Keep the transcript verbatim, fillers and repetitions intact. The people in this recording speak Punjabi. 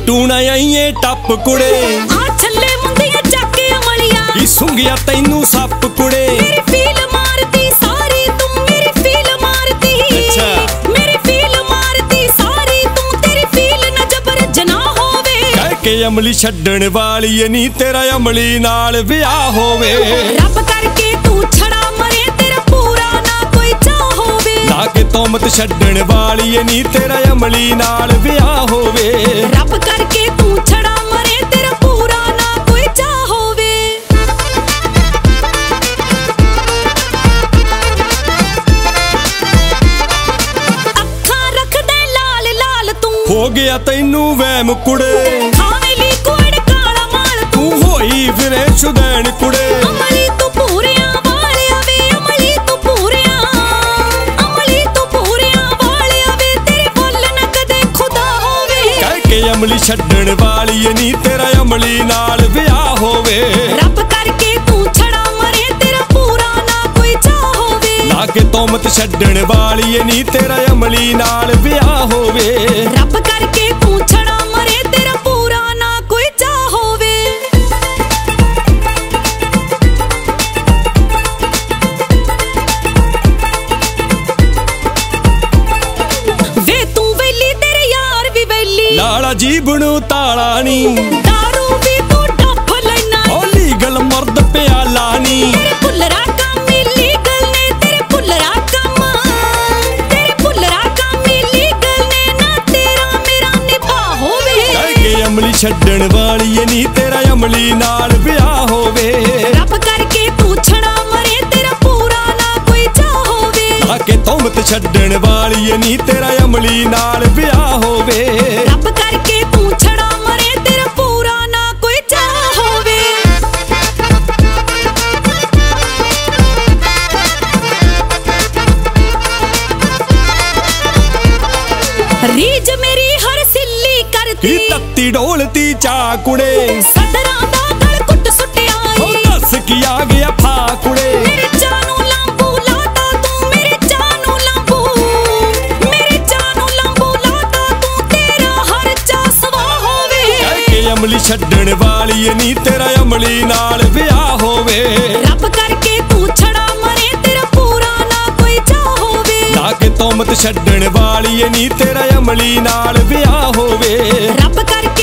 ਟੂਣਾ ਆਈਏ ਟੱਪ ਕੁੜੇ ਆ ਛੱਲੇ ਮੁੰਦੀਆਂ ਚੱਕ ਕੇ ਅਮਲੀਆਂ ਕੀ ਸੁੰਘਿਆ ਤੈਨੂੰ ਸੱਪ ਕੁੜੇ ਮੇਰੀ ਫੀਲ ਮਾਰਦੀ ਸਾਰੀ ਤੂੰ ਮੇਰੀ ਫੀਲ ਮਾਰਦੀ ਅੱਛਾ ਮੇਰੀ ਫੀਲ ਮਾਰਦੀ ਸਾਰੀ ਤੂੰ ਤੇਰੀ ਫੀਲ ਨਾ ਜਬਰ ਜਨਾ ਹੋਵੇ ਕਹਿ ਕੇ ਅਮਲੀ ਛੱਡਣ ਵਾਲੀ ਨੀ ਤੇਰਾ ਅਮਲੀ ਨਾਲ ਵਿਆਹ ਹੋਵੇ ਰੱਬ ਕਰਕੇ ਤੂੰ ਛੜਾ ਮਰੇ ਤੇਰਾ ਪੂਰਾ ਨਾ ਕੋਈ ਚਾਹ ਹੋਵੇ ਲਾ ਕੇ ਤੋਮਤ ਛੱਡਣ ਵਾਲੀ ਨੀ ਤੇਰਾ ਅਮਲੀ ਨਾਲ ਵਿਆਹ ਹੋਵੇ ਰੱਬ ਕਰਕੇ ਤੂੰ ਛੜਾ ਮਰੇ ਤੇਰਾ ਪੂਰਾ ਨਾ ਕੋਈ ਚਾਹ ਹੋਵੇ ਅੱਖਾਂ ਰੱਖਦੇ ਲਾਲ ਲਾਲ ਤੂੰ ਹੋ ਗਿਆ ਤੈਨੂੰ ਵਹਿਮ ਕੁੜੇ ਖਾਵੇਂ ਲਈ ਕੋੜ ਕਾਲਾ ਮਾਲ ਤੂੰ ਹੋਈ ਫਿਰੇ ਸ਼ੁਦੈਣ ਕੁੜੇ ਅਮਲੀ ਤੂੰ ਪੂਰਿਆਂ ਵਾਲਿਆ ਵੇ ਅਮਲੀ ਤੂੰ ਪੂਰਿਆਂ ਅਮਲੀ ਤੂੰ ਪੂਰਿਆਂ ਵਾਲਿਆ ਵੇ ਤੇਰੇ ਫੁੱਲ ਨਾ ਕਦੇ ਖੁਦਾ ਹੋਵੇ ਕਹਿ ਕੇ ਅਮਲੀ ਛੱਡਣ ਵਾਲੀ ਨੀ ਤੇਰਾ ਅਮਲੀ ਨਾਲ ਵਿਆਹ ਹੋਵੇ ਰੱਬ ਕਰਕੇ ਤੂੰ ਛੜਾ ਮਰੇ ਤੇਰਾ ਪੂਰਾ ਨਾ ਕੋਈ ਚਾਹ ਹੋਵੇ ਲਾ ਕੇ ਤੋਮਤ ਛੱਡਣ ਵਾਲੀ ਨੀ ਤੇਰਾ ਅਮਲੀ ਨਾਲ ਵਿਆਹ ਹੋਵੇ ਰੱਬ ਕਰਕੇ ਤੂੰ ਛੜਾ ਮਰੇ ਤੇਰਾ ਪੂਰਾ ਨਾ ਕੋਈ ਚਾਹ ਹੋਵੇ ਵੇ ਤੂੰ ਵੇਲੀ ਤੇਰੇ ਯਾਰ ਵੀ ਵੇਲੀ ਲਾਲਾ ਜੀਬ ਨੂੰ ਤਾਲਾ ਨੀ ਦਾਰੂ ਵੀ ਤੂੰ ਡੱਫ ਲੈਣਾ ਓ ਲੀਗਲ ਮਰਦ ਪਿਆਲਾ ਨੀ ਤੇਰੇ ਭੁੱਲਰਾ ਕੰਮ ਇਲੀਗਲ ਨੇ ਤੇਰੇ ਭੁੱਲਰਾ ਕੰਮ ਤੇਰੇ ਭੁੱਲਰਾ ਕੰਮ ਇਲੀਗਲ ਨੇ ਨਾ ਤੇਰਾ ਮੇਰਾ ਨਿਭਾ ਹੋਵੇ ਕਹਿ ਕੇ ਅਮਲੀ ਛੱਡਣ ਵਾਲੀ ਨੀ ਤੇਰਾ ਅਮਲੀ ਨਾਲ ਵਿਆਹ ਹੋਵੇ ਰੱਬ ਕਰਕੇ ਤੂੰ ਛੜਾ ਮਰੇ ਤੇਰਾ ਪੂਰਾ ਨਾ ਕੋਈ ਚਾਹ ਹੋਵੇ ਲਾ ਕੇ ਤੋਮਤ ਛੱਡਣ ਵਾਲੀ ਨੀ ਤੇਰਾ ਅਮਲੀ ਨਾਲ ਵਿਆਹ ਹੋਵੇ ਰੱਬ ਕਰਕੇ ਤੂੰ ਛੜਾ ਮਰੇ ਤੇਰਾ ਪੂਰਾ ਨਾ ਕੋਈ ਚਾਹ ਹੋਵੇ ਰੀਜ ਮੇਰੀ ਹਰ ਸਿੱਲੀ ਕਰਦੀ ਕੀ ਤੱਤੀ ਢੋਲਤੀ ਚਾ ਕੁੜੇ ਸਦਰਾਂ ਦਾ ਗਲ ਕੁੱਟ ਸੁੱਟਿਆ ਹੋ ਈ ਦੱਸ ਕੀ ਆ ਗਿਆ ਫਾ ਕੁੜੇ ਮੇਰੇ ਜਾਨੂ ਲਾਂਬੂ ਲਾਤਾ ਤੂੰ ਮੇਰੇ ਜਾਨੂ ਲਾਂਬੂ ਮੇਰੇ ਜਾਨੂ ਲਾਂਬੂ ਲਾਤਾ ਤੂੰ ਤੇਰਾ ਹਰ ਚਾ ਸਵਾ ਹੋਵੇ ਕਹਿ ਕੇ ਅਮਲੀ ਛੱਡਣ ਵਾਲੀ ਨੀ ਤੇਰਾ ਅਮਲੀ ਨਾਲ ਵਿਆਹ ਹੋਵੇ ਰੱਬ ਕਰਕੇ ਤੂੰ ਛੜਾ ਮਰੇ ਤੇਰਾ ਪੂਰਾ ਨਾ ਕੋਈ ਚਾਹ ਹੋਵੇ ਲਾ ਕੇ ਤੋਮਤ ਛੱਡਣ ਵਾਲੀ ਨੀ ਤੇਰਾ ਅਮਲੀ ਨਾਲ ਵਿਆਹ ਹੋਵੇ ਰੱਬ ਕਰਕੇ